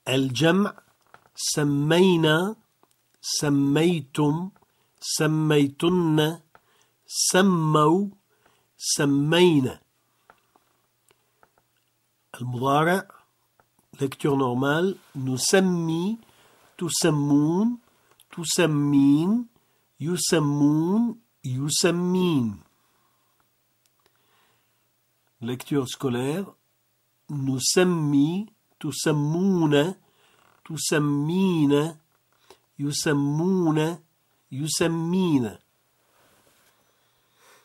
الجمع سمينا سميتم سميتن سموا سمينا. المضارع lecture normale نسمي تسمون تسمين يسمون يسمين. Lecture scolaire نسمي تسمون تسمين يسمون يسمين.